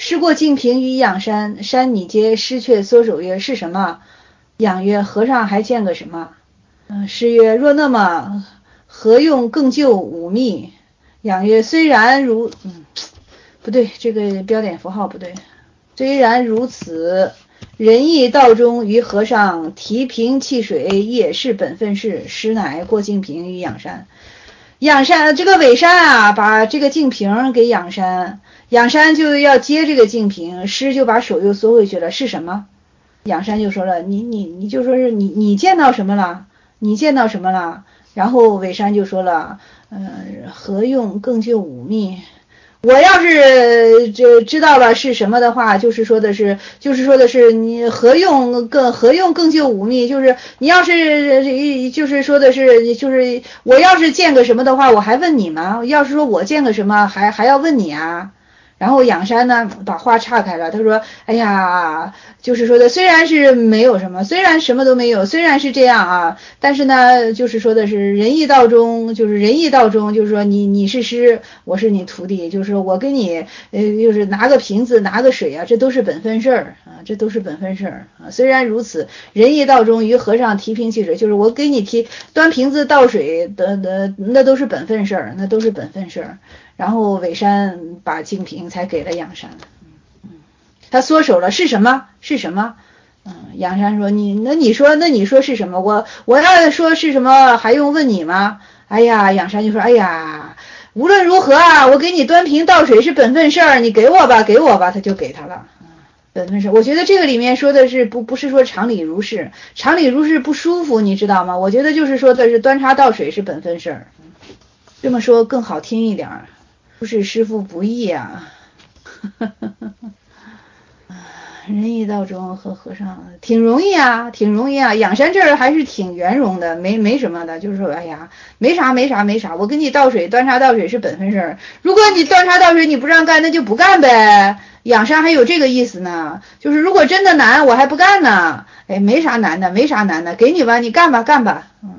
时过境平于养山，山拟皆失却缩手曰：是什么？养曰：和尚还见个什么？师曰：若那么，何用更就忤逆？养曰：虽然如不对，这个标点符号不对。虽然如此，仁义道中于和尚提瓶汽水也是本分事，师乃过境平于养山。养山这个尾山啊，把这个净瓶给养山，养山就要接这个净瓶，师就把手又缩回去了。是什么？养山就说了，你就说是你见到什么了？你见到什么了？然后尾山就说了，何用更就忤逆？我要是知道了是什么的话，就是说的是你何用更就忤逆？就是你要是就是说的是就是我要是见个什么的话，我还问你吗？要是说我见个什么还要问你啊？然后养山呢把话岔开了，他说哎呀，就是说的虽然是没有什么，虽然什么都没有，虽然是这样啊，但是呢就是说的是仁义道中，就是说你是师，我是你徒弟，就是说我跟你就是拿个瓶子拿个水啊，这都是本分事儿啊，这都是本分事儿啊。虽然如此，仁义道中于和尚提瓶汽水，就是我给你端瓶子倒水的那都是本分事儿，那都是本分事儿。然后尾山把净瓶才给了养山，他缩手了，是什么？是什么？养山说那你说是什么？我要说是什么还用问你吗？哎呀，养山就说哎呀，无论如何啊，我给你端瓶倒水是本分事儿，你给我吧，他就给他了。本分事，我觉得这个里面说的是不是说常理如是，常理如是不舒服，你知道吗？我觉得就是说的是端茶倒水是本分事儿，这么说更好听一点。不是师父不易啊，仁义道中和和尚挺容易啊，养山这儿还是挺圆融的，没什么的，就是说哎呀，没啥，我给你倒水，端茶倒水是本分事儿，如果你端茶倒水你不让干，那就不干呗。养山还有这个意思呢，就是如果真的难，我还不干呢。哎，没啥难的，给你吧，你干吧。